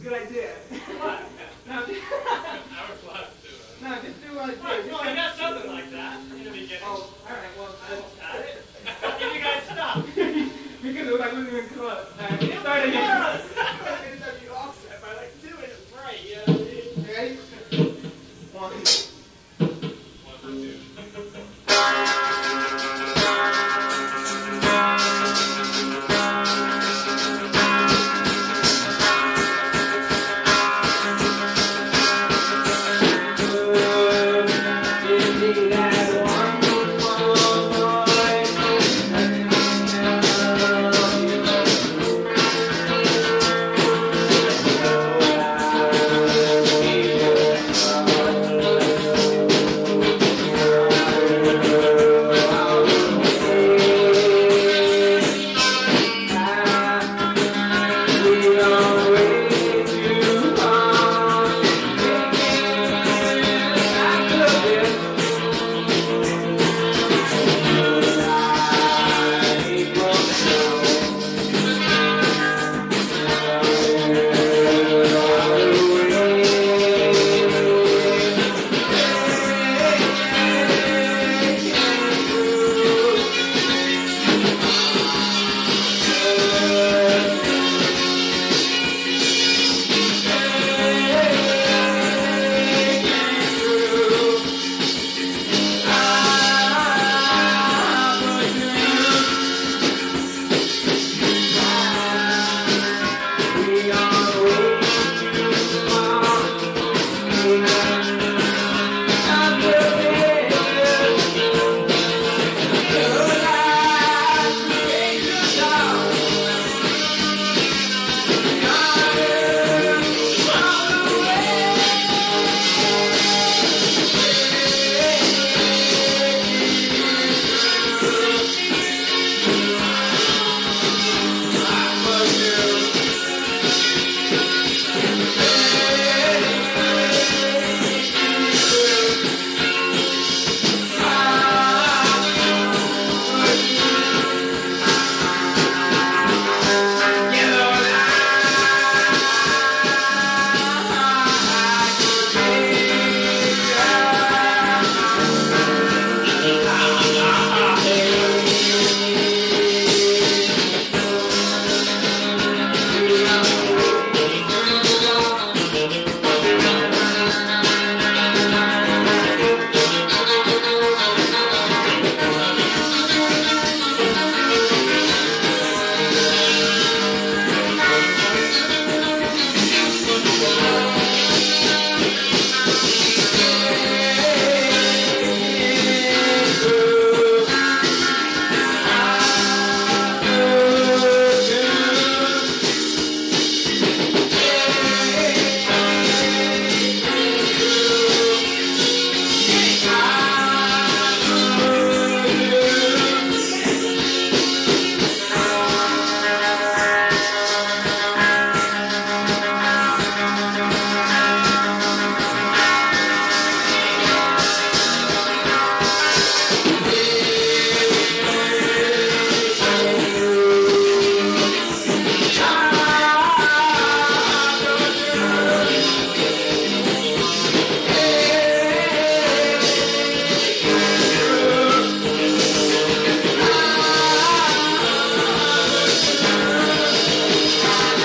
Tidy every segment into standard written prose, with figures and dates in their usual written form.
Good idea. What? No, just, Hourglass too. no, just do what I Well, did. I got something like that in the beginning. Oh, alright, well, Got it. If you guys stop. because it was like wasn't even close. Alright, get started again. Anytime you offset by like doing it right, yeah. Ready? One. 1, 2.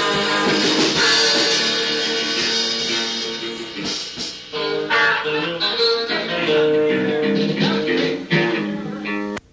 Thank you.